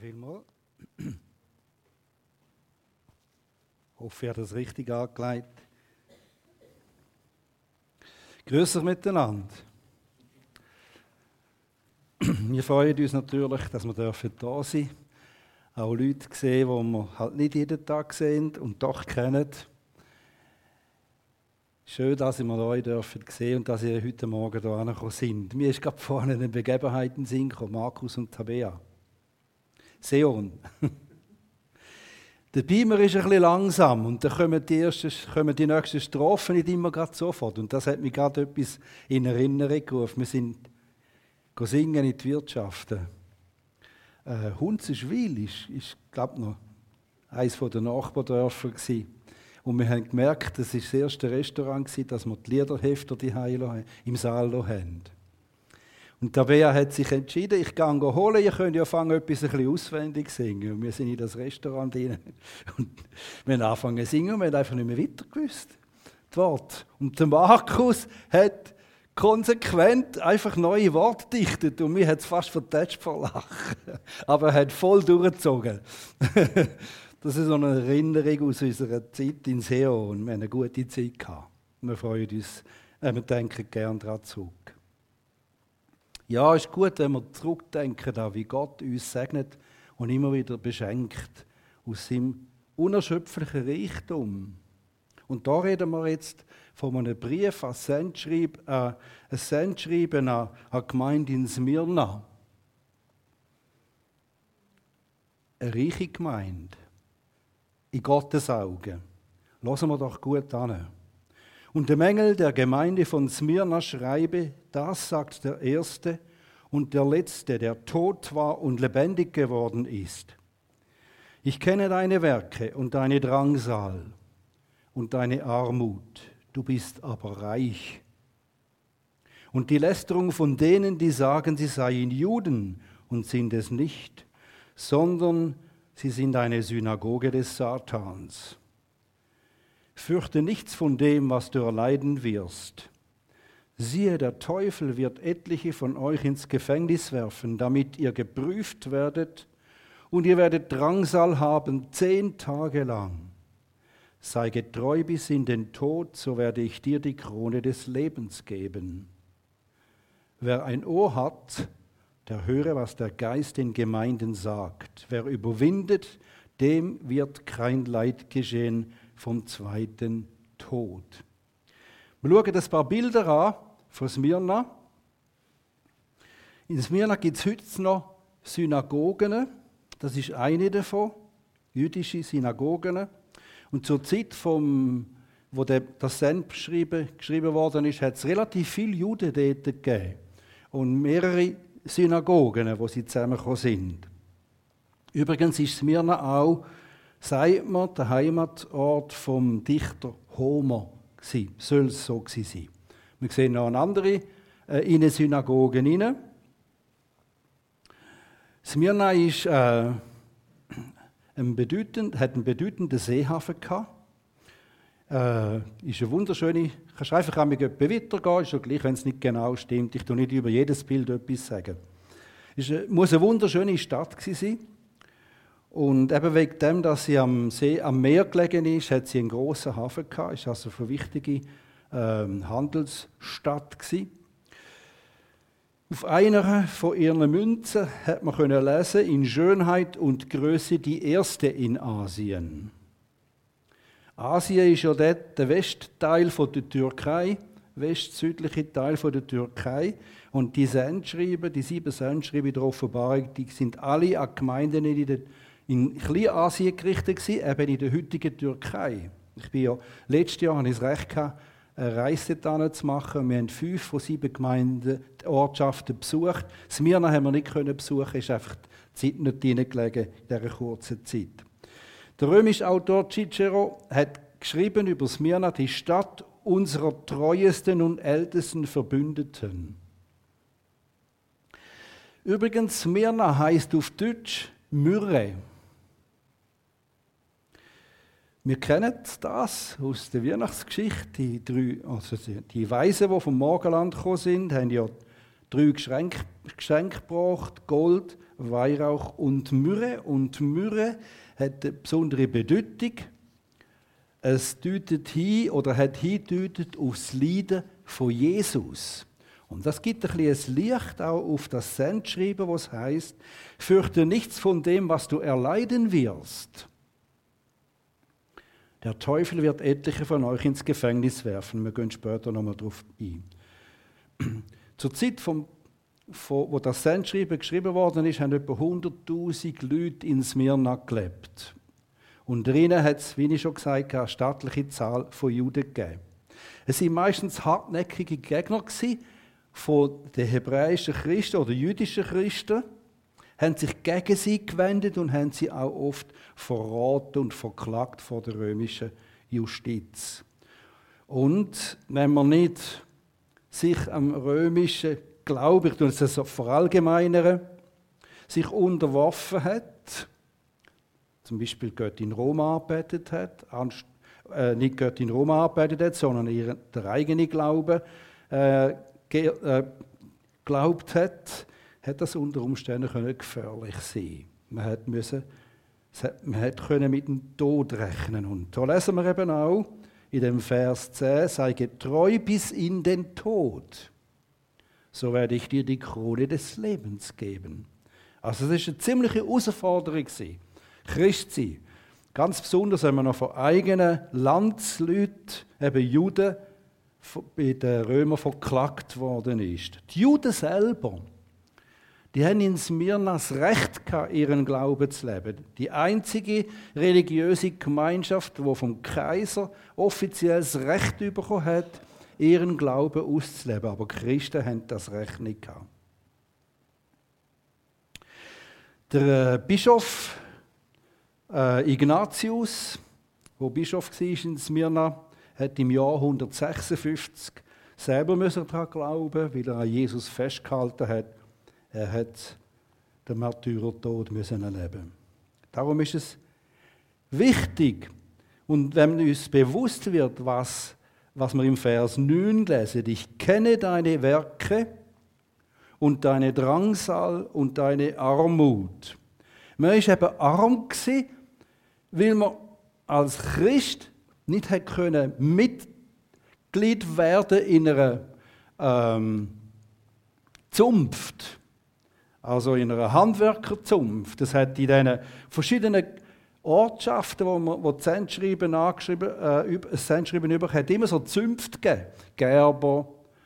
vielmals. Ich hoffe, ihr habt das richtig angelegt. Grüß euch miteinander. Wir freuen uns natürlich, dass wir da sein dürfen. Auch Leute sehen, die wir halt nicht jeden Tag sehen und doch kennen. Schön, dass wir euch dürfen sehen und dass ihr heute Morgen hier angekommen sind. Mir ist gerade vorne eine Begebenheit in den Sinn gekommen, Markus und Tabea. Seon. Der Beamer ist ein bisschen langsam und dann kommen die nächsten Strophen nicht immer gerade sofort. Und das hat mich gerade etwas in Erinnerung gerufen. Wir sind singen in die Wirtschaften. Hunzenschwil ist glaube ich, noch eines der Nachbardörfer gewesen. Und wir haben gemerkt, das war das erste Restaurant, das wir die Liederhefter im Saal haben. Und Tabea hat sich entschieden, ich gehe holen, ihr könnt ja anfangen, etwas ein bisschen auswendig singen. Und wir sind in das Restaurant rein. Und wir haben angefangen zu singen und wir haben einfach nicht mehr weiter gewusst. Die Worte. Und der Markus hat konsequent einfach neue Worte gedichtet und mir hat es fast vertätscht vor Lachen. Aber er hat voll durchgezogen. Das ist so eine Erinnerung aus unserer Zeit in Seon. Wir haben eine gute Zeit gehabt. Wir freuen uns, wir denken gerne daran zurück. Ja, es ist gut, wenn wir zurückdenken, an wie Gott uns segnet und immer wieder beschenkt aus seinem unerschöpflichen Reichtum. Und da reden wir jetzt von einem Brief, ein Sendschreiben an die Gemeinde in Smyrna. Eine reiche Gemeinde. In Gottes Augen. Hören wir doch gut an. Und dem Engel der Gemeinde von Smyrna schreibe, das sagt der Erste und der Letzte, der tot war und lebendig geworden ist. Ich kenne deine Werke und deine Drangsal und deine Armut, du bist aber reich. Und die Lästerung von denen, die sagen, sie seien Juden und sind es nicht, sondern sie sind eine Synagoge des Satans. Fürchte nichts von dem, was du erleiden wirst. Siehe, der Teufel wird etliche von euch ins Gefängnis werfen, damit ihr geprüft werdet, und ihr werdet Drangsal haben 10 Tage lang. Sei getreu bis in den Tod, so werde ich dir die Krone des Lebens geben. Wer ein Ohr hat, der höre, was der Geist den Gemeinden sagt. Wer überwindet, dem wird kein Leid geschehen vom zweiten Tod. Wir schauen ein paar Bilder an von Smyrna. In Smyrna gibt es heute noch Synagogen. Das ist eine davon, jüdische Synagogen. Und zur Zeit, wo das Send geschrieben worden ist, hat es relativ viele Juden dort gegeben. Und mehrere Synagogen, wo sie zusammengekommen sind. Übrigens ist Smyrna auch, sagt man, der Heimatort vom Dichter Homer gewesen. Soll es so gewesen sein. Wir sehen noch eine andere in eine Synagoge hinein. Smyrna ist, hat einen bedeutenden Seehafen gehabt. Ist eine wunderschöne, kannst einfach einmal weitergehen, ist schon gleich, wenn es nicht genau stimmt. Ich tue nicht über jedes Bild etwas sagen. Muss eine wunderschöne Stadt gewesen sein. Und eben wegen dem, dass sie am Meer gelegen ist, hat sie einen grossen Hafen gehabt. Ist also eine wichtige Handelsstadt gewesen. Auf einer von ihren Münzen hat man können lesen: In Schönheit und Größe die erste in Asien. Asien ist ja dort der Westteil der Türkei, westsüdliche Teil der Türkei. Und die 7 Sendschreiben der Offenbarung, die sind alle an Gemeinden in Kleinasien gerichtet gewesen, eben in der heutigen Türkei. Letztes Jahr hatte ich das Recht gehabt, eine Reise dorthin zu machen. Wir haben 5 von 7 Gemeinden, die Ortschaften besucht. Smyrna haben wir nicht besuchen, ist einfach die Zeit nicht hineingelegen in dieser kurzen Zeit. Der römische Autor Cicero hat geschrieben über Smyrna, die Stadt unserer treuesten und ältesten Verbündeten. Übrigens, Smyrna heißt auf Deutsch Myrrhe. Wir kennen das aus der Weihnachtsgeschichte. Die Weisen, die vom Morgenland gekommen sind, haben ja 3 Geschenke gebracht: Gold, Weihrauch und Myrrhe. Und Myrrhe hat eine besondere Bedeutung. Es deutet hin oder hat hingedeutet aufs Leiden von Jesus. Und das gibt ein bisschen Licht auch auf das Sendschreiben, was heißt: Fürchte nichts von dem, was du erleiden wirst. Der Teufel wird etliche von euch ins Gefängnis werfen. Wir gehen später nochmal darauf ein. Zur Zeit, wo das Sendschreiben geschrieben worden ist, haben etwa 100'000 Leute in Smyrna gelebt. Und drinnen hat es, wie ich schon gesagt habe, eine stattliche Zahl von Juden gegeben. Es waren meistens hartnäckige Gegner von den hebräischen Christen oder jüdischen Christen, haben sich gegen sie gewendet und haben sie auch oft verraten und verklagt vor der römischen Justiz. Und wenn man nicht sich am römischen Glauben, ich tue es so verallgemeinern, sich unterworfen hat, zum Beispiel Göttin Roma angebetet hat, nicht Göttin Roma angebetet hat, sondern der eigene Glaube geglaubt hat, hat das unter Umständen gefährlich sein. Man konnte mit dem Tod rechnen. Und da lesen wir eben auch in dem Vers 10, sei getreu bis in den Tod, so werde ich dir die Krone des Lebens geben. Also es war eine ziemliche Herausforderung, Christ sein. Ganz besonders, wenn man noch von eigenen Landsleuten, eben Juden, bei den Römern verklagt worden ist. Die Juden selber, die haben in Smyrna das Recht gehabt, ihren Glauben zu leben. Die einzige religiöse Gemeinschaft, die vom Kaiser offiziell das Recht bekommen hat, ihren Glauben auszuleben. Aber die Christen haben das Recht nicht gehabt. Der Bischof Ignatius, der Bischof war in Smyrna, hat im Jahr 156 selber daran glauben, weil er an Jesus festgehalten hat. Er hat den Märtyrertod erleben. Darum ist es wichtig, und wenn uns bewusst wird, was wir im Vers 9 lesen: Ich kenne deine Werke und deine Drangsal und deine Armut. Man war eben arm, weil man als Christ nicht hätte Mitglied werden in einer Zunft, also in einer Handwerkerzunft. Das hat in diesen verschiedenen Ortschaften, wo die Sendschreiben über hat immer so Zünfte gegeben. Gerber,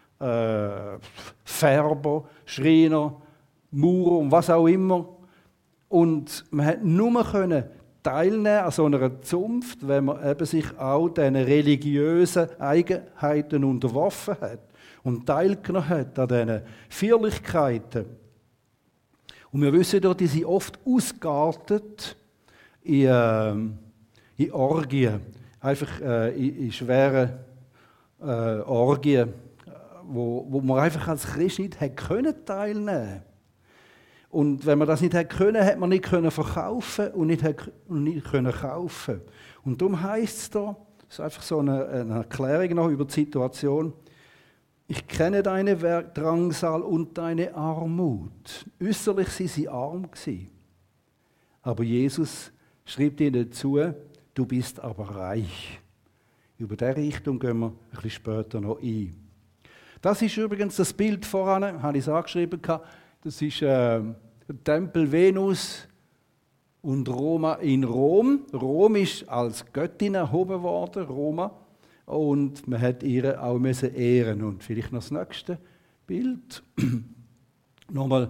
Färber, Schreiner, Maurer und was auch immer. Und man hat nur teilnehmen an so einer Zunft, wenn man eben sich auch diesen religiösen Eigenheiten unterworfen hat und teilgenommen hat an diesen Feierlichkeiten. Und wir wissen doch, die sind oft ausgeartet in Orgien, einfach in schweren Orgien, wo man einfach als Christ nicht teilnehmen konnte. Und wenn man das nicht können, hat man nicht können verkaufen und nicht können kaufen. Und darum heisst es da, das ist einfach so eine Erklärung noch über die Situation: Ich kenne deine Drangsal und deine Armut. Äußerlich waren sie arm gewesen. Aber Jesus schreibt ihnen zu: Du bist aber reich. Über diese Richtung gehen wir ein bisschen später noch ein. Das ist übrigens das Bild voran, habe ich es angeschrieben. Das ist der Tempel Venus und Roma in Rom. Rom ist als Göttin erhoben worden, Roma. Und man hat ihre auch ehren. Und vielleicht noch das nächste Bild. Nochmal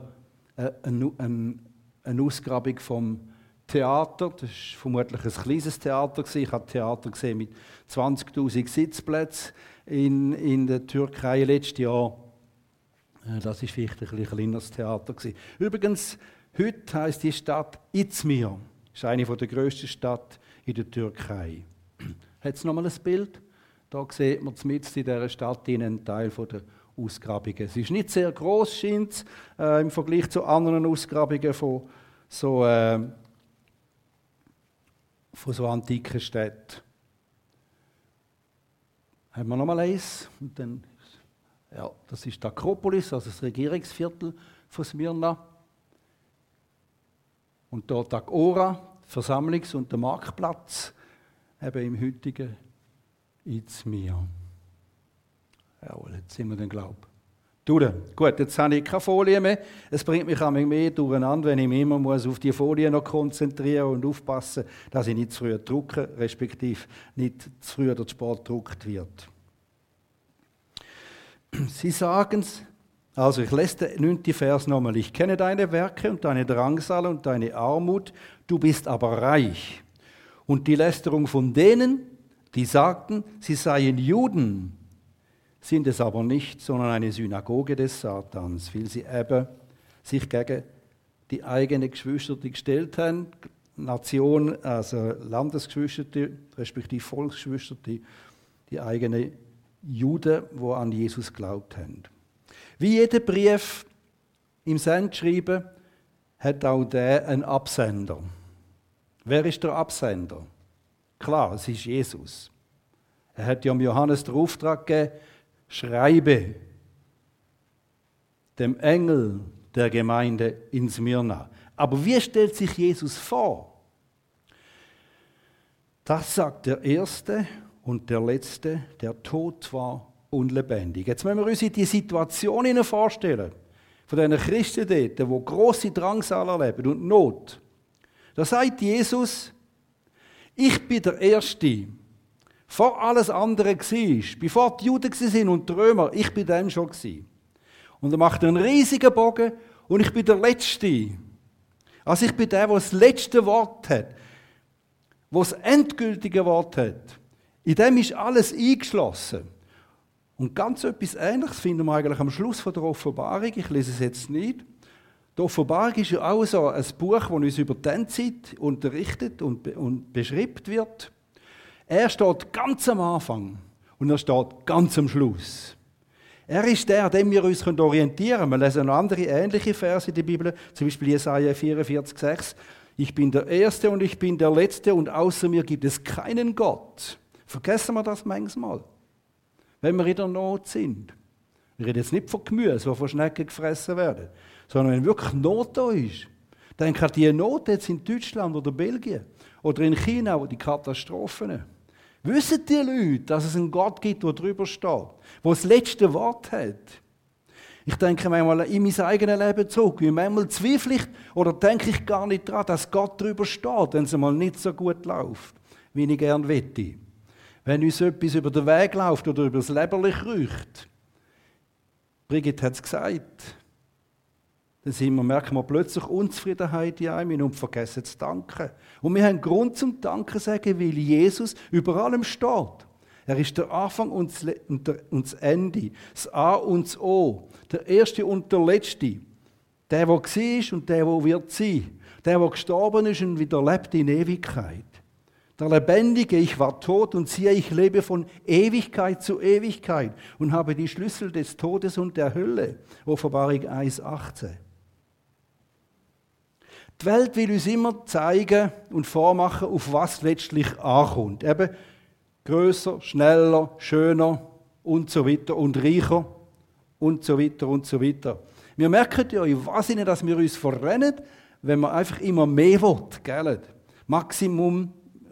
eine Ausgrabung vom Theater. Das war vermutlich ein kleines Theater. Ich habe Theater gesehen mit 20'000 Sitzplätzen in der Türkei letztes Jahr. Das war vielleicht ein kleineres Theater. Übrigens, heute heisst die Stadt Izmir. Das ist eine der grössten Städte in der Türkei. Hat es nochmal ein Bild? Da sieht man mitten in dieser Stadt einen Teil der Ausgrabungen. Es ist nicht sehr gross, scheint es, im Vergleich zu anderen Ausgrabungen von so antiken Städten. Haben wir nochmal eins? Und dann, ja, das ist die Akropolis, also das Regierungsviertel von Smyrna. Und dort Agora, Versammlungs- und der Marktplatz, eben im heutigen Izmir. Jawohl, jetzt sind wir dann, glaube ich, durch. Gut, jetzt habe ich keine Folie mehr. Es bringt mich mehr durcheinander, wenn ich mich immer auf die Folie noch konzentrieren und aufpassen, dass ich nicht zu früh drucke, respektive nicht zu früh der Sport gedruckt wird. Sie sagen es, also ich lese den 9. Vers nochmal. Ich kenne deine Werke und deine Drangsal und deine Armut, du bist aber reich. Und die Lästerung von denen, die sagten, sie seien Juden, sind es aber nicht, sondern eine Synagoge des Satans, weil sie eben sich gegen die eigene Geschwister gestellt haben, Nation, also Landesgeschwister, respektive Volksgeschwister, die eigenen Juden, die an Jesus geglaubt haben. Wie jeder Brief im Sendschreiben hat auch der einen Absender. Wer ist der Absender? Klar, es ist Jesus. Er hat ja Johannes den Auftrag gegeben, schreibe dem Engel der Gemeinde in Smyrna. Aber wie stellt sich Jesus vor? Das sagt der Erste und der Letzte, der tot war und lebendig. Jetzt müssen wir uns die Situation vorstellen, von diesen Christen dort, die grosse Drangsal erleben und Not. Da sagt Jesus, ich bin der Erste, vor alles andere war, bevor die Juden waren und die Römer, ich bin dann schon gewesen. Und er macht einen riesigen Bogen und ich bin der Letzte. Also ich bin der das letzte Wort hat, der das endgültige Wort hat. In dem ist alles eingeschlossen. Und ganz etwas Ähnliches finden wir eigentlich am Schluss von der Offenbarung. Ich lese es jetzt nicht. Die Offenbarung ist ja auch so ein Buch, das uns über die Endzeit unterrichtet und beschrieben wird. Er steht ganz am Anfang und er steht ganz am Schluss. Er ist der, an dem wir uns orientieren können. Wir lesen noch andere ähnliche Verse in der Bibel, zum Beispiel Jesaja 44,6. Ich bin der Erste und ich bin der Letzte und außer mir gibt es keinen Gott. Vergessen wir das manchmal, wenn wir in der Not sind. Wir reden jetzt nicht von Gemüse, die von Schnecken gefressen werden, sondern wenn wirklich Not da ist. Denk an die Not jetzt in Deutschland oder Belgien oder in China, wo die Katastrophen. Wissen die Leute, dass es einen Gott gibt, der drüber steht, der das letzte Wort hat? Ich denke manchmal in mein eigenes Leben zurück, wie manchmal zweifle ich oder denke ich gar nicht daran, dass Gott drüber steht, wenn es mal nicht so gut läuft, wie ich gerne wette. Wenn uns etwas über den Weg läuft oder über das Leberlich riecht. Brigitte hat es gesagt. Dann merken wir plötzlich Unzufriedenheit in einem und vergessen zu danken. Und wir haben Grund zum Danken sagen, weil Jesus über allem steht. Er ist der Anfang und das Ende, das A und das O, der Erste und der Letzte, der war und der wird sein, der gestorben ist und wieder lebt in Ewigkeit. Der Lebendige, ich war tot und siehe, ich lebe von Ewigkeit zu Ewigkeit und habe die Schlüssel des Todes und der Hölle. Offenbarung 1,18. Die Welt will uns immer zeigen und vormachen, auf was letztlich ankommt. Eben grösser, schneller, schöner und so weiter und reicher und so weiter und so weiter. Wir merken ja in was nicht, dass wir uns verrennen, wenn man einfach immer mehr will, gell? Maximum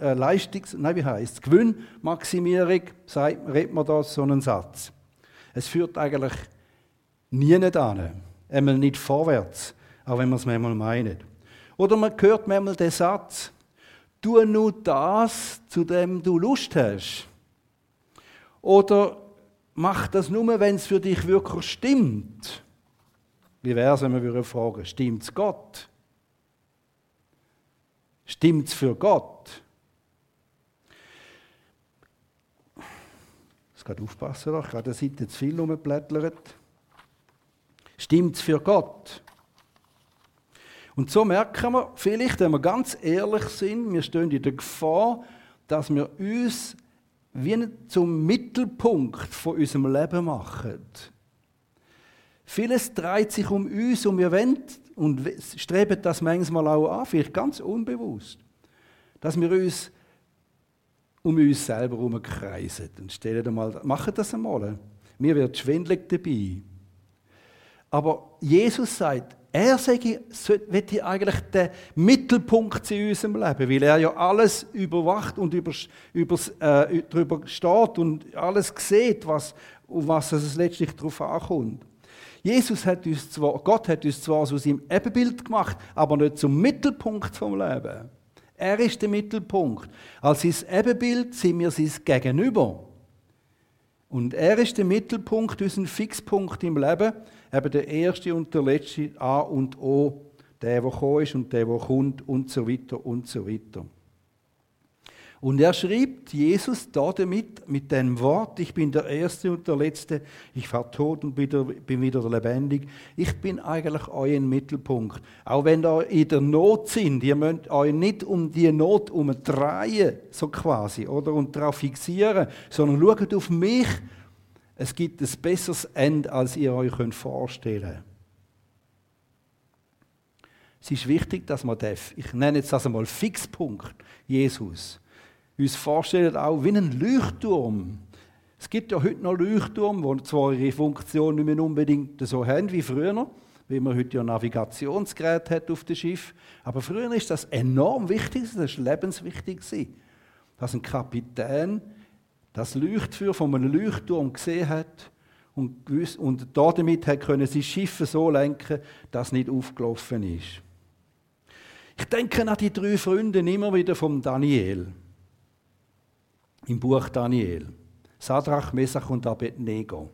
Gewinnmaximierung, redet man da so einen Satz. Es führt eigentlich nie an, einmal nicht vorwärts, auch wenn man es manchmal meint. Oder man hört manchmal den Satz, tu nur das, zu dem du Lust hast. Oder mach das nur, wenn es für dich wirklich stimmt. Wie wäre es, wenn wir fragen, stimmt es Gott? Stimmt es für Gott? Ich muss gerade aufpassen, ich habe der Seite zu viel rumgeblättert. Stimmt es für Gott? Und so merken wir, vielleicht, wenn wir ganz ehrlich sind, wir stehen in der Gefahr, dass wir uns wie zum Mittelpunkt von unserem Leben machen. Vieles dreht sich um uns und wir wollen und streben das manchmal auch an, vielleicht ganz unbewusst, dass wir uns um uns selber herumkreisen. Und machen das einmal. Mir wird schwindelig dabei. Aber Jesus sagt, wird eigentlich der Mittelpunkt in unserem Leben, weil er ja alles überwacht und darüber steht und alles sieht, auf was es letztlich darauf ankommt. Gott hat uns zwar aus seinem Ebenbild gemacht, aber nicht zum Mittelpunkt vom Leben. Er ist der Mittelpunkt. Als sein Ebenbild sind wir sein Gegenüber. Und er ist der Mittelpunkt, unser Fixpunkt im Leben, eben der erste und der letzte A und O, der gekommen ist und der kommt und so weiter und so weiter. Und er schreibt Jesus damit mit dem Wort, ich bin der Erste und der Letzte, ich war tot und bin wieder lebendig. Ich bin eigentlich euer Mittelpunkt. Auch wenn ihr in der Not sind, ihr müsst euch nicht um die Not drehen, so quasi, oder? Und darauf fixieren, sondern schaut auf mich. Es gibt ein besseres Ende, als ihr euch vorstellen könnt. Es ist wichtig, dass man ich nenne jetzt das einmal Fixpunkt, Jesus, uns vorstellen auch wie ein Leuchtturm. Es gibt ja heute noch Leuchttürme, die zwar ihre Funktion nicht mehr unbedingt so haben wie früher, weil man heute ja Navigationsgerät hat auf dem Schiff. Aber früher ist das enorm wichtig, das war lebenswichtig, dass ein Kapitän das Leuchtfeuer von einem Leuchtturm gesehen hat und damit können sie Schiffe so lenken, dass es nicht aufgelaufen ist. Ich denke an die 3 Freunde immer wieder vom Daniel. Im Buch Daniel. Sadrach, Mesach und Abednego.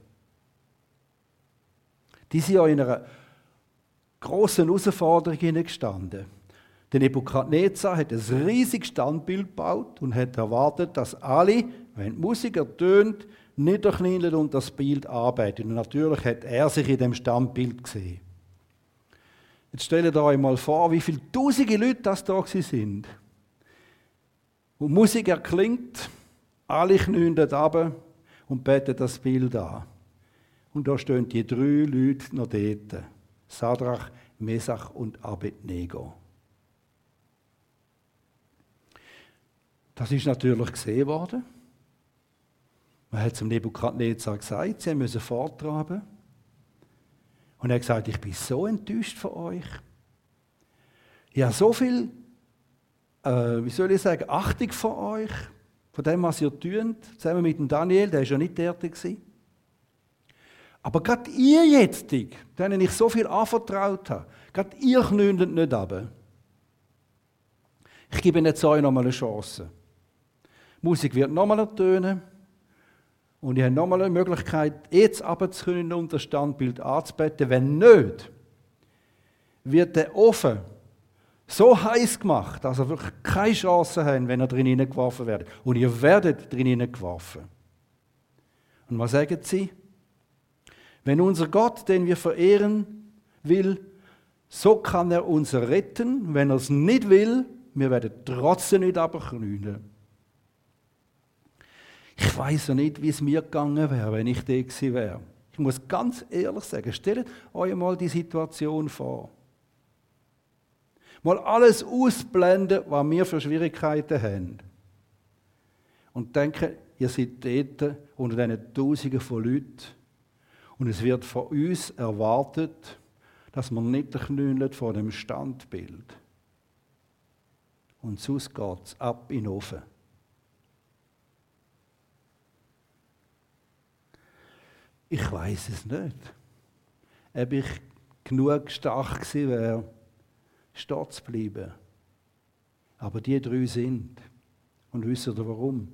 Die sind ja in einer grossen Herausforderung hineingestanden. Der Nebukadnezar hat ein riesiges Standbild gebaut und hat erwartet, dass alle, wenn die Musik ertönt, niederknien und das Bild arbeiten. Und natürlich hat er sich in dem Standbild gesehen. Jetzt stellt euch mal vor, wie viele tausende Leute das da sind. Und die Musik erklingt, alle knien dort runter und beten das Bild an. Und da stehen die 3 Leute noch dort. Sadrach, Mesach und Abednego. Das ist natürlich gesehen worden. Man hat zum Nebukadnezar gesagt, sie müssen vortragen. Und er hat gesagt, ich bin so enttäuscht von euch. Ich habe so viel, Achtung von euch, von dem, was ihr tut, zusammen mit dem Daniel, der war ja nicht tätig. Aber gerade ihr jetzt, denen ich so viel anvertraut habe, gerade ihr knündet nicht runter. Ich gebe jetzt euch nochmal eine Chance. Die Musik wird nochmal ertönen. Und ich habe nochmal eine Möglichkeit, jetzt runterzuknien und das Standbild anzubeten. Wenn nicht, wird der Ofen so heiß gemacht, dass ihr wirklich keine Chance habt, wenn ihr drin hineingeworfen werdet. Und ihr werdet drin hineingeworfen. Und was sagen sie? Wenn unser Gott, den wir verehren, will, so kann er uns retten. Wenn er es nicht will, wir werden trotzdem nicht runterknien. Ich weiss ja nicht, wie es mir gegangen wäre, wenn ich da gewesen wäre. Ich muss ganz ehrlich sagen, stellt euch mal die Situation vor. Mal alles ausblenden, was wir für Schwierigkeiten haben. Und denken, ihr seid dort unter diesen Tausenden von Leuten und es wird von uns erwartet, dass wir nicht knüllen vor dem Standbild. Und sonst geht es ab in den Ofen. Ich weiß es nicht. Ob ich genug stark gewesen wäre, stehen zu bleiben. Aber die 3 sind. Und wisst ihr warum?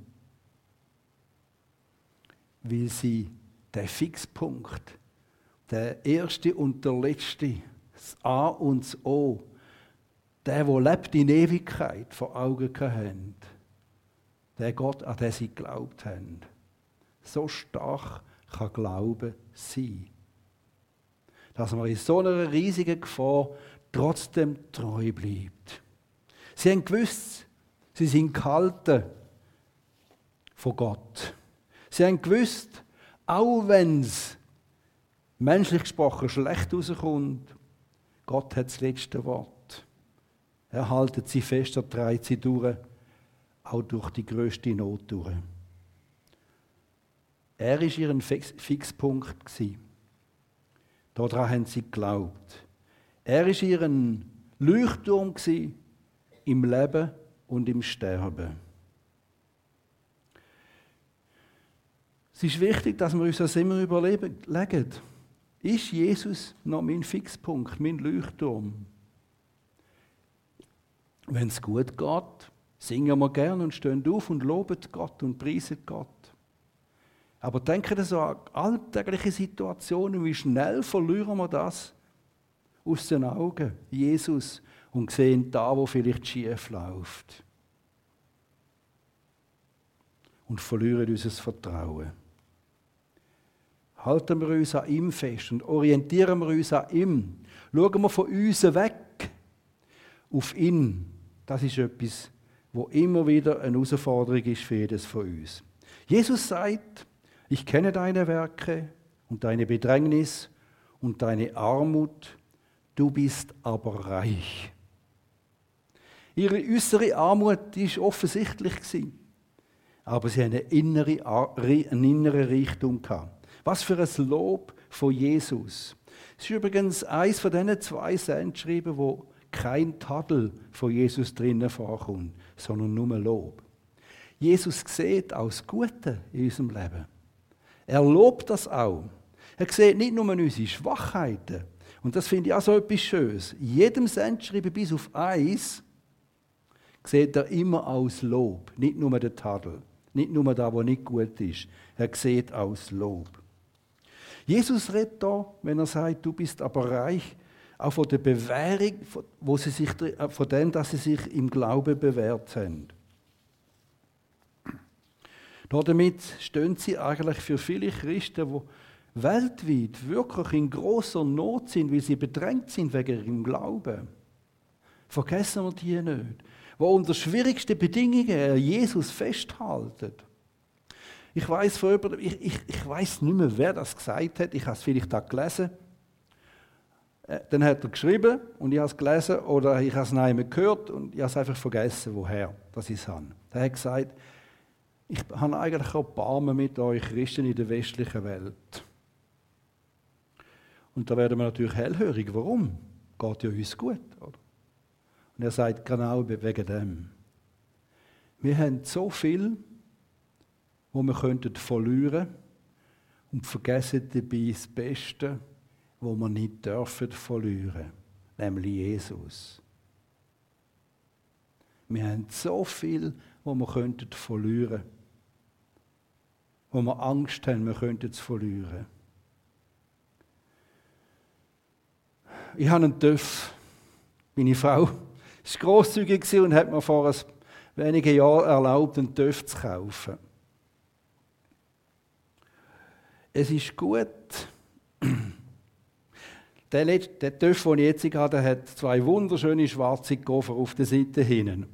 Weil sie den Fixpunkt, der erste und der letzte, das A und das O, der lebt in Ewigkeit, vor Augen haben. Der Gott, an den sie geglaubt haben. So stark kann Glauben sein. Dass man in so einer riesigen Gefahr trotzdem treu bleibt. Sie haben gewusst, sie sind gehalten von Gott. Sie haben gewusst, auch wenn es menschlich gesprochen schlecht rauskommt, Gott hat das letzte Wort. Er haltet sie fest, er trägt sie durch, auch durch die grösste Not durch. Er war ihr Fixpunkt. Daran haben sie geglaubt. Er war ihr ein Leuchtturm im Leben und im Sterben. Es ist wichtig, dass wir uns das immer überlegen. Ist Jesus noch mein Fixpunkt, mein Leuchtturm? Wenn es gut geht, singen wir gern und stehen auf und loben Gott und preisen Gott. Aber denken so an alltägliche Situationen, wie schnell verlieren wir das aus den Augen, Jesus, und sehen da, wo vielleicht schief läuft. Und verlieren unser Vertrauen. Halten wir uns an ihm fest und orientieren wir uns an ihm. Schauen wir von uns weg auf ihn. Das ist etwas, wo immer wieder eine Herausforderung ist für jedes von uns. Jesus sagt, ich kenne deine Werke und deine Bedrängnis und deine Armut, du bist aber reich. Ihre äußere Armut war offensichtlich, aber sie hatte einen inneren Reichtum. Was für ein Lob von Jesus. Es ist übrigens eines von diesen 2 Sendschreiben, wo kein Tadel von Jesus drinnen vorkommt, sondern nur Lob. Jesus sieht auch das Gute in unserem Leben. Er lobt das auch. Er sieht nicht nur unsere Schwachheiten. Und das finde ich auch so etwas Schönes. In jedem Sendschreiben bis auf 1 sieht er immer aus Lob, nicht nur den Tadel, nicht nur da, wo nicht gut ist. Er sieht aus Lob. Jesus redet da, wenn er sagt, du bist aber reich, auch von der Bewährung, von dem, dass sie sich im Glauben bewährt haben. Damit stehen sie eigentlich für viele Christen, die weltweit wirklich in großer Not sind, weil sie bedrängt sind wegen ihrem Glauben. Vergessen wir die nicht. Die unter schwierigsten Bedingungen Jesus festhalten. Ich weiss nicht mehr, wer das gesagt hat. Ich habe es vielleicht auch gelesen. Dann hat er geschrieben und ich habe es gelesen oder ich habe es nicht mehr gehört und ich habe es einfach vergessen, woher das ich es habe. Er hat gesagt, ich habe eigentlich auch Erbarmen mit euch Christen in der westlichen Welt. Und da werden wir natürlich hellhörig. Warum? Geht ja uns gut, oder? Und er sagt genau wegen dem. Wir haben so viel, wo wir verlieren könnten und vergessen dabei das Beste, wo wir nicht dürfen verlieren, nämlich Jesus. Wir haben so viel, wo wir verlieren könnten, wo wir Angst haben, wir könnten es verlieren. Ich habe einen TÜV. Meine Frau war grosszügig und hat mir vor wenigen Jahren erlaubt, einen TÜV zu kaufen. Es ist gut. Der TÜV, den ich jetzt habe, hat 2 wunderschöne schwarze Koffer auf der Seite hinten.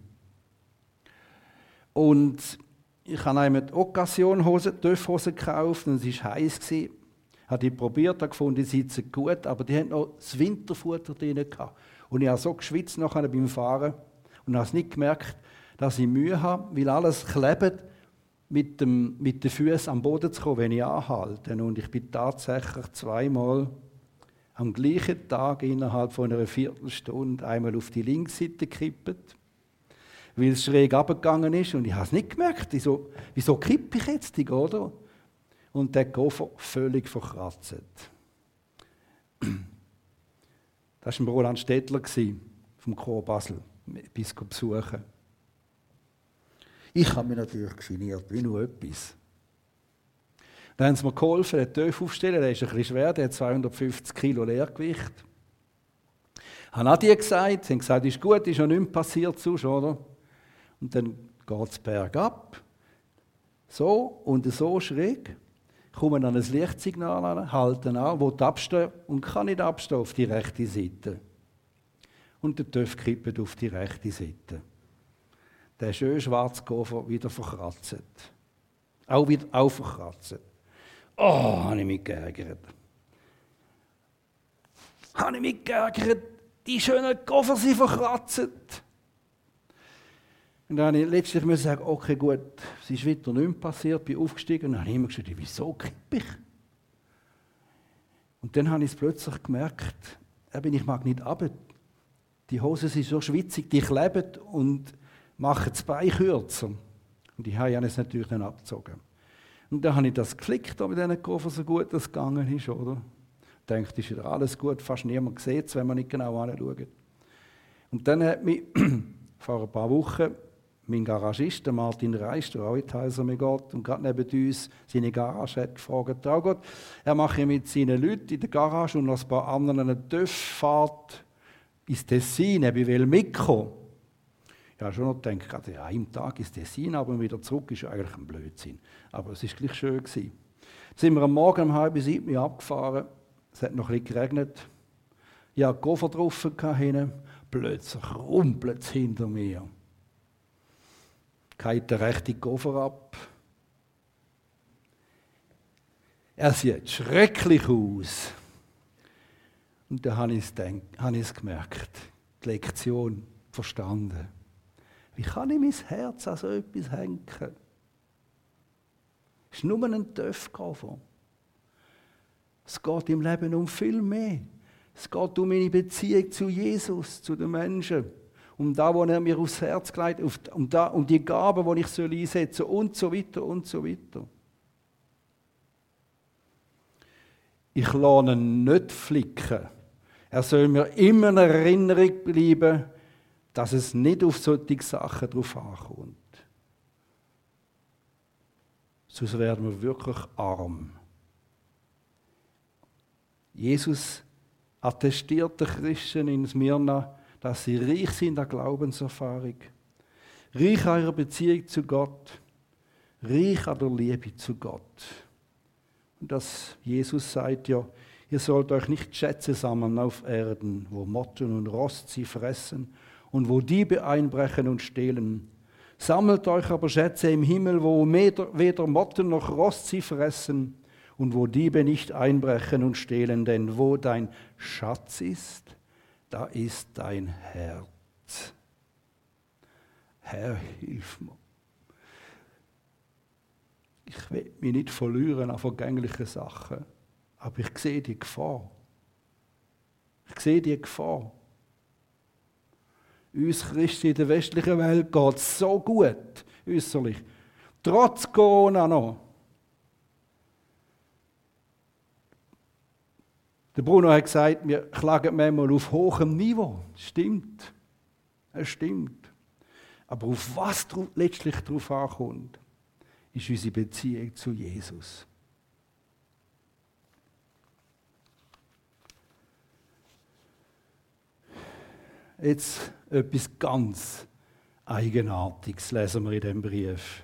Und ich habe einmal die Occasion-TÜV-Hose gekauft und es war heiß. Ich habe die probiert, habe gefunden, die sitzen gut, aber die hatten noch das Winterfutter drin gehabt. Und ich habe so geschwitzt nachher beim Fahren und habe es nicht gemerkt, dass ich Mühe habe, weil alles klebt, mit den Füßen am Boden zu kommen, wenn ich anhalte. Und ich bin tatsächlich 2-mal am gleichen Tag innerhalb von einer Viertelstunde einmal auf die linke Seite gekippt, weil es schräg runtergegangen ist und ich habe es nicht gemerkt. Wieso kippe ich jetzt, oder? Und der Koffer völlig verkratzt. Das war ein Roland Stettler vom Chor Basel, bis besuchen. Ich habe mich natürlich geniert, wie nur etwas. Dann haben sie mir geholfen, den TÜV aufzustellen. Der ist ein bisschen schwer, der hat 250 Kilo Leergewicht. Ich habe auch die gesagt, sie haben gesagt, ist gut, ist noch nichts passiert sonst, oder? Und dann geht es bergab, so und so schräg, kommen an ein Lichtsignal an, halten an, will abstehen und kann nicht abstehen auf die rechte Seite. Und der TÜV kippt auf die rechte Seite. Der schöne schwarze Koffer wieder verkratzt. Auch verkratzt. Oh, habe ich mich geärgert. Die schönen Koffer sind verkratzt. Und dann musste ich letztlich sagen, okay, gut, es ist wieder nichts passiert, bin aufgestiegen und dann habe ich immer gesagt, wieso kippe ich? Und dann habe ich es plötzlich gemerkt, ich mag nicht runter. Die Hosen sind so schwitzig, die kleben und machen das Bein kürzer. Und die habe ich natürlich dann abgezogen. Und dann habe ich das geklickt, ob in diesen Koffer so gut das gegangen ist, oder? Ich dachte, ist wieder alles gut, fast niemand sieht es, wenn man nicht genau anschaut. Und dann hat mich vor ein paar Wochen mein Garagist, der Martin Reis, der auch in die Häuser geht und gerade neben uns seine Garage hat gefragt, Gott, er mache mit seinen Leuten in der Garage und noch ein paar anderen eine TÜV-Fahrt ins Tessin, ich will mitkommen. Ich habe schon noch gedacht, ja, im Tag ins Tessin, aber wieder zurück ist eigentlich ein Blödsinn. Aber es war gleich schön. Dann sind wir am Morgen um 6:30 abgefahren, es hat noch ein bisschen geregnet. Ich hatte Koffer drauf, plötzlich rumpelt es hinter mir. Geht der rechte Koffer ab. Er sieht schrecklich aus. Und dann habe ich es gemerkt, die Lektion verstanden. Wie kann ich mein Herz an so etwas hängen? Es ist nur ein TÜV-Koffer. Es geht im Leben um viel mehr. Es geht um meine Beziehung zu Jesus, zu den Menschen. Um das, was er mir aufs Herz gelegt hat, um die Gaben, die ich einsetzen soll und so weiter und so weiter. Ich lasse ihn nicht flicken. Er soll mir immer in Erinnerung bleiben, dass es nicht auf solche Sachen drauf ankommt. Sonst werden wir wirklich arm. Jesus attestiert den Christen in Smyrna, dass sie reich sind an Glaubenserfahrung, reich an ihrer Beziehung zu Gott, reich an der Liebe zu Gott. Und das Jesus sagt ja, ihr sollt euch nicht Schätze sammeln auf Erden, wo Motten und Rost sie fressen und wo Diebe einbrechen und stehlen. Sammelt euch aber Schätze im Himmel, wo weder Motten noch Rost sie fressen und wo Diebe nicht einbrechen und stehlen, denn wo dein Schatz ist, da ist dein Herz. Herr, hilf mir. Ich will mich nicht verlieren an vergänglichen Sachen, aber ich sehe die Gefahr. Ich sehe die Gefahr. Uns Christen in der westlichen Welt geht es so gut, äußerlich. Trotz Corona noch. Der Bruno hat gesagt, wir klagen manchmal auf hohem Niveau. Das stimmt. Es stimmt. Aber auf was letztlich darauf ankommt, ist unsere Beziehung zu Jesus. Jetzt etwas ganz Eigenartiges lesen wir in dem Brief.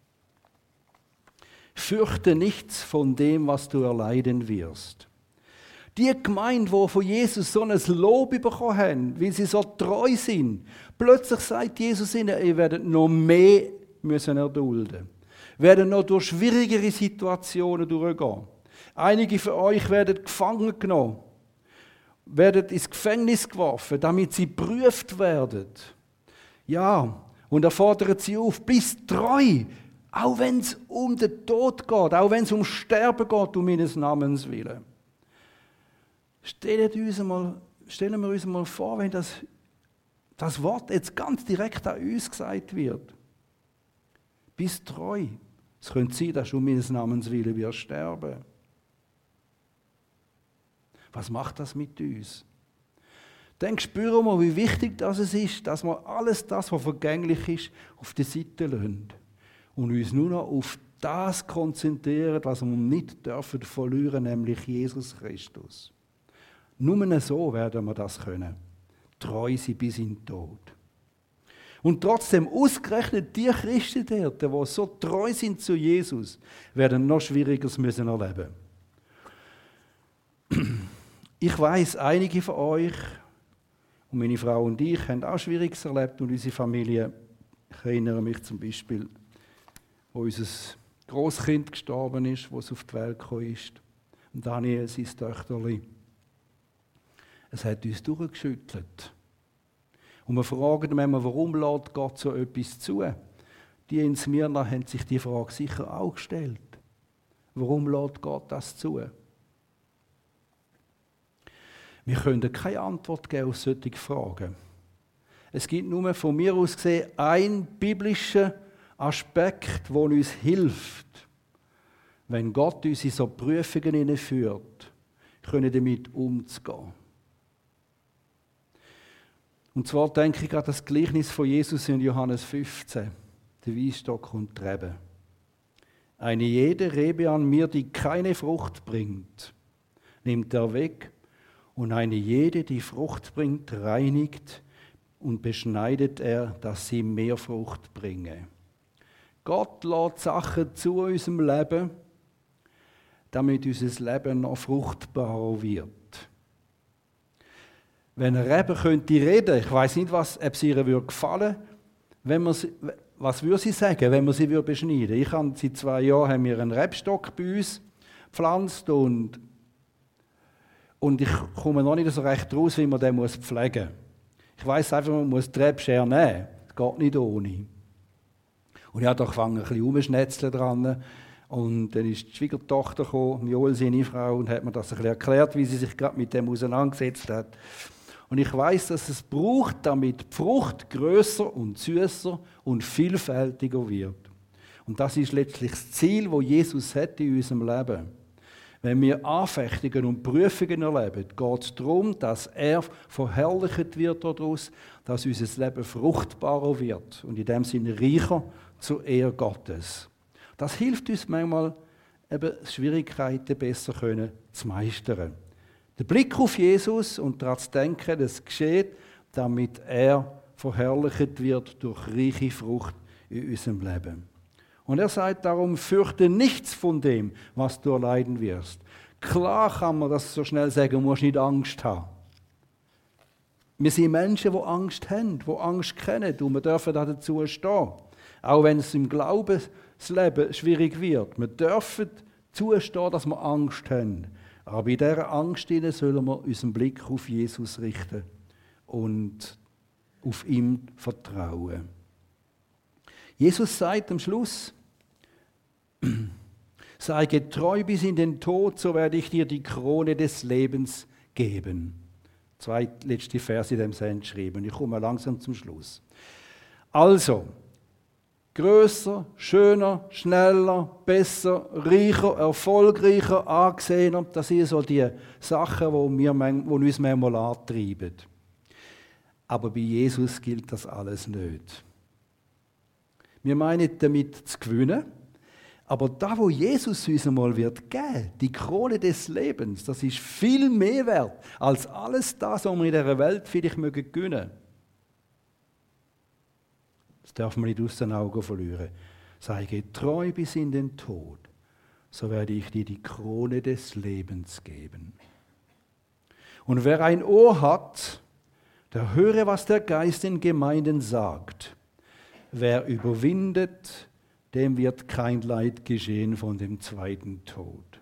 Fürchte nichts von dem, was du erleiden wirst. Die Gemeinde, die von Jesus so ein Lob bekommen haben, weil sie so treu sind, plötzlich sagt Jesus ihnen, ihr werdet noch mehr müssen erdulden. Werden noch durch schwierigere Situationen durchgehen. Einige von euch werden gefangen genommen, werden ins Gefängnis geworfen, damit sie geprüft werden. Ja, und er fordert sie auf, bist treu, auch wenn es um den Tod geht, auch wenn es um Sterben geht, um meines Namens willen. Stellen wir uns mal vor, wenn das Wort jetzt ganz direkt an uns gesagt wird. Bist treu. Es könnte sein, dass du um meines Namens willen wirst sterben. Was macht das mit uns? Dann spüren wir, wie wichtig das ist, dass wir alles das, was vergänglich ist, auf die Seite lassen und uns nur noch auf das konzentrieren, was wir nicht dürfen verlieren, nämlich Jesus Christus. Nur so werden wir das können. Treu sein bis in den Tod. Und trotzdem, ausgerechnet die Christen dort, die so treu sind zu Jesus, werden noch Schwieriges müssen erleben. Ich weiss, einige von euch und meine Frau und ich haben auch Schwieriges erlebt und unsere Familie. Ich erinnere mich zum Beispiel, wo unser Grosskind gestorben ist, wo es auf die Welt gekommen ist. Und Daniel, sein Töchterli. Es hat uns durchgeschüttelt. Und wir fragen manchmal, warum lässt Gott so etwas zu? Die in Smyrna haben sich die Frage sicher auch gestellt. Warum lässt Gott das zu? Wir können keine Antwort geben auf solche Fragen. Es gibt nur von mir aus gesehen einen biblischen Aspekt, der uns hilft, wenn Gott uns in so Prüfungen hineinführt, können damit umzugehen. Und zwar denke ich an das Gleichnis von Jesus in Johannes 15, der Weinstock und die Rebe. Eine jede Rebe an mir, die keine Frucht bringt, nimmt er weg, und eine jede, die Frucht bringt, reinigt und beschneidet er, dass sie mehr Frucht bringe. Gott lässt Sachen zu unserem Leben, damit unser Leben noch fruchtbarer wird. Wenn eine Rebe könnte reden, ich weiß nicht, ob sie ihr gefallen würde, was würde sie sagen, wenn wir sie beschneiden würden? Seit 2 Jahren haben wir einen Rebstock bei uns gepflanzt und ich komme noch nicht so recht raus, wie man den pflegen muss. Ich weiss einfach, man muss die Rebschere nehmen. Das geht nicht ohne. Und ich habe angefangen, ein bisschen rumschnetzeln dran. Und dann ist die Schwiegertochter gekommen, Joel, seine Frau, und hat mir das ein bisschen erklärt, wie sie sich gerade mit dem auseinandergesetzt hat. Und ich weiss, dass es braucht, damit die Frucht grösser und süßer und vielfältiger wird. Und das ist letztlich das Ziel, das Jesus hat in unserem Leben. Wenn wir Anfechtungen und Prüfungen erleben, geht es darum, dass er verherrlicht wird daraus, dass unser Leben fruchtbarer wird und in dem Sinne reicher zur Ehre Gottes. Das hilft uns manchmal, eben Schwierigkeiten besser zu meistern. Der Blick auf Jesus und daran zu denken, das geschieht, damit er verherrlicht wird durch reiche Frucht in unserem Leben. Und er sagt darum, fürchte nichts von dem, was du erleiden wirst. Klar kann man das so schnell sagen, du musst nicht Angst haben. Wir sind Menschen, die Angst haben, die Angst kennen und wir dürfen dazu stehen. Auch wenn es im Glaubensleben schwierig wird. Wir dürfen zustehen, dass wir Angst haben. Aber in dieser Angst sollen wir unseren Blick auf Jesus richten und auf ihn vertrauen. Jesus sagt am Schluss, sei getreu bis in den Tod, so werde ich dir die Krone des Lebens geben. 2 letzte Verse in dem Sinn geschrieben. Ich komme langsam zum Schluss. Also, grösser, schöner, schneller, besser, reicher, erfolgreicher, angesehener, das sind so die Sachen, die uns manchmal antreiben. Aber bei Jesus gilt das alles nicht. Wir meinen damit zu gewinnen, aber da, wo Jesus uns einmal wird geben, die Krone des Lebens, das ist viel mehr wert als alles das, was wir in dieser Welt vielleicht gewinnen mögen. Das darf man nicht aus den Augen verlieren. Sei getreu bis in den Tod, so werde ich dir die Krone des Lebens geben. Und wer ein Ohr hat, der höre, was der Geist den Gemeinden sagt. Wer überwindet, dem wird kein Leid geschehen von dem zweiten Tod.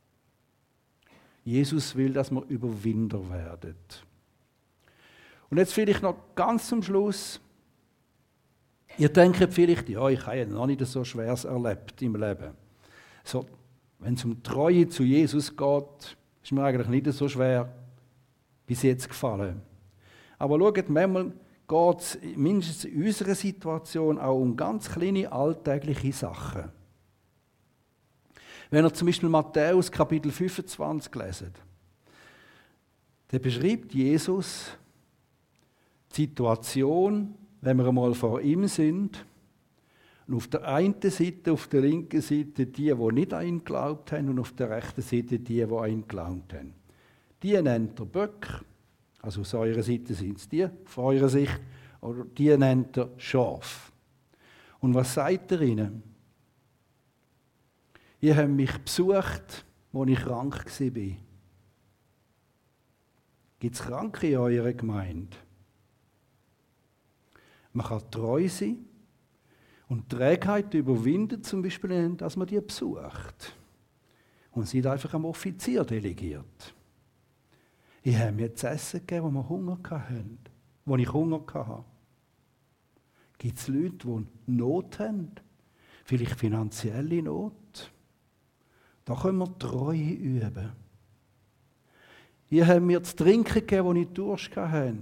Jesus will, dass man Überwinder werdet. Und jetzt vielleicht noch ganz zum Schluss. Ihr denkt vielleicht, ja, ich habe ja noch nicht so Schweres erlebt im Leben. So, wenn es um Treue zu Jesus geht, ist mir eigentlich nicht so schwer bis jetzt gefallen. Aber schaut, manchmal geht es mindestens in unserer Situation auch um ganz kleine alltägliche Sachen. Wenn ihr zum Beispiel Matthäus Kapitel 25 leset, dann beschreibt Jesus die Situation, wenn wir einmal vor ihm sind, und auf der einen Seite, auf der linken Seite die nicht an ihn geglaubt haben, und auf der rechten Seite die an ihn geglaubt haben. Die nennt er Böck, also aus eurer Seite sind es die, von eurer Sicht, oder die nennt er Schaf. Und was sagt er ihnen? Ihr habt mich besucht, als ich krank war. Gibt es Kranke in eurer Gemeinde? Man kann treu sein und Trägheit überwinden, zum Beispiel, dass man die besucht. Und sie einfach am Offizier delegiert. Ich habe mir zu essen gegeben, wo wir Hunger hatten, wo ich Hunger hatte. Gibt es Leute, die Not haben? Vielleicht finanzielle Not? Da können wir Treue üben. Ihr habt mir zu trinken gegeben, wo ich Durst hatte.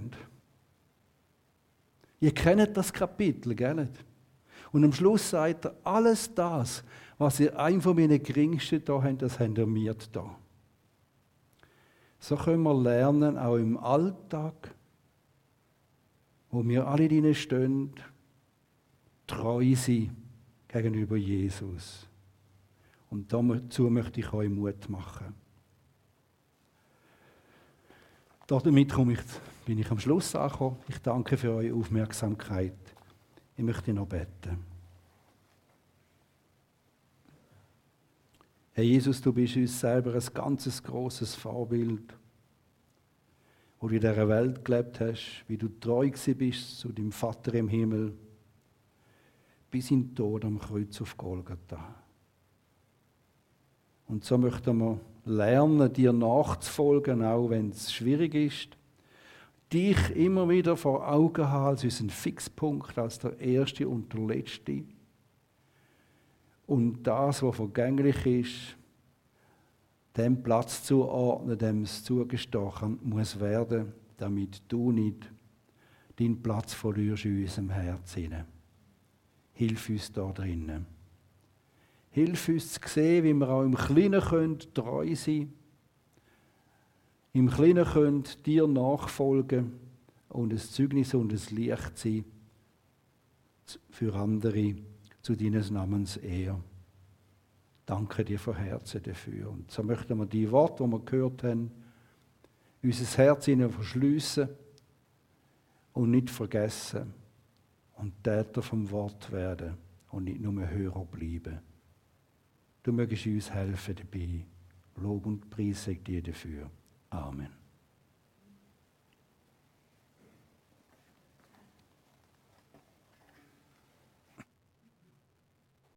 Ihr kennt das Kapitel, gell? Und am Schluss sagt er, alles das, was ihr einem von meinen Geringsten da habt, das habt ihr mir da. So können wir lernen, auch im Alltag, wo wir alle drinnen stehen, treu sein gegenüber Jesus. Und dazu möchte ich euch Mut machen. Damit bin ich am Schluss angekommen. Ich danke für eure Aufmerksamkeit. Ich möchte noch beten. Herr Jesus, du bist uns selber ein ganzes grosses Vorbild, wo du in dieser Welt gelebt hast, wie du treu bist zu deinem Vater im Himmel, bis in den Tod am Kreuz auf Golgatha. Und so möchten wir lernen, dir nachzufolgen, auch wenn es schwierig ist. Dich immer wieder vor Augen haben als unseren Fixpunkt, als der Erste und der Letzte. Und das, was vergänglich ist, dem Platz zuordnen, dem es zugestehen muss werden, damit du nicht deinen Platz verlierst in unserem Herzen. Hilf uns da drinnen. Hilf uns zu sehen, wie wir auch im Kleinen treu sein können, im Kleinen dir nachfolgen und ein Zeugnis und ein Licht sein für andere zu deines Namens Ehre. Danke dir von Herzen dafür. Und so möchten wir die Worte, die wir gehört haben, unser Herz ihnen verschliessen und nicht vergessen und Täter vom Wort werden und nicht nur Hörer bleiben. Du mögest uns helfen dabei. Lob und Preis sei dir dafür. Amen.